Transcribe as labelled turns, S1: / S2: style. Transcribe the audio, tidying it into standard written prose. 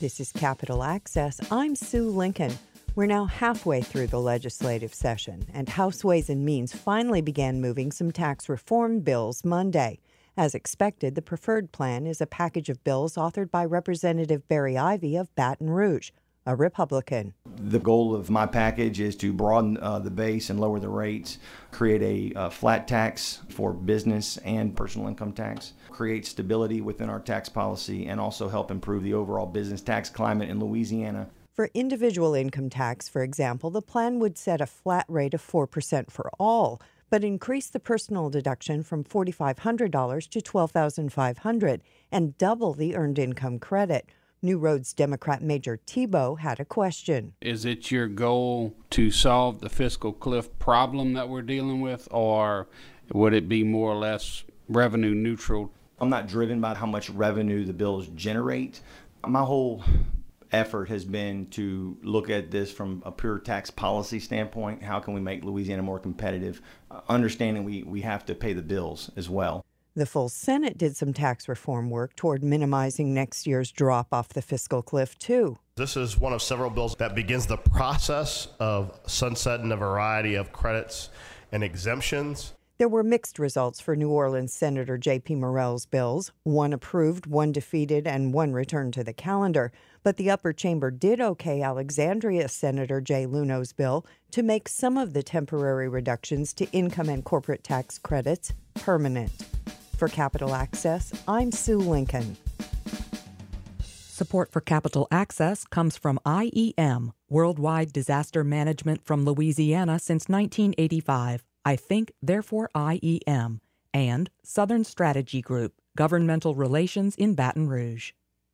S1: This is Capital Access. I'm Sue Lincoln. We're now halfway through the legislative session, and House Ways and Means finally began moving some tax reform bills Monday. As expected, the preferred plan is a package of bills authored by Representative Barry Ivey of Baton Rouge, a Republican.
S2: The goal of my package is to broaden the base and lower the rates, create a flat tax for business and personal income tax, create stability within our tax policy, and also help improve the overall business tax climate in Louisiana.
S1: For individual income tax, for example, the plan would set a flat rate of 4% for all, but increase the personal deduction from $4,500 to $12,500 and double the earned income credit. New Roads Democrat Major Tebow had a question.
S3: Is it your goal to solve the fiscal cliff problem that we're dealing with, or would it be more or less revenue neutral?
S2: I'm not driven by how much revenue the bills generate. My whole effort has been to look at this from a pure tax policy standpoint. How can we make Louisiana more competitive? Understanding we have to pay the bills as well.
S1: The full Senate did some tax reform work toward minimizing next year's drop off the fiscal cliff, too.
S4: This is one of several bills that begins the process of sunsetting a variety of credits and exemptions.
S1: There were mixed results for New Orleans Senator J.P. Morell's bills. One approved, one defeated, and one returned to the calendar. But the upper chamber did okay Alexandria Senator Jay Luno's bill to make some of the temporary reductions to income and corporate tax credits permanent. For Capital Access, I'm Sue Lincoln.
S5: Support for Capital Access comes from IEM, Worldwide Disaster Management from Louisiana since 1985. I think, therefore IEM, and Southern Strategy Group, Governmental Relations in Baton Rouge.